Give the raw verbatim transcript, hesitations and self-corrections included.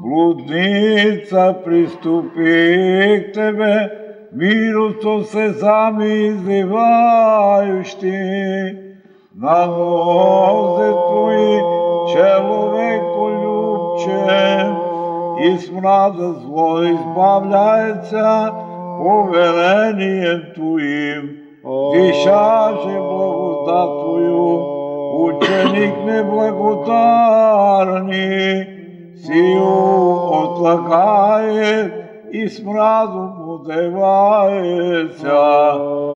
блудница, приступи к тебе, милостно се сами изливающи, на нозе твои, человеколюбче, и смрада зло избавляется повелением Твоим, дышаше благодат Твою, ученик неблагодарный, сию отлагает и смрадом одевается.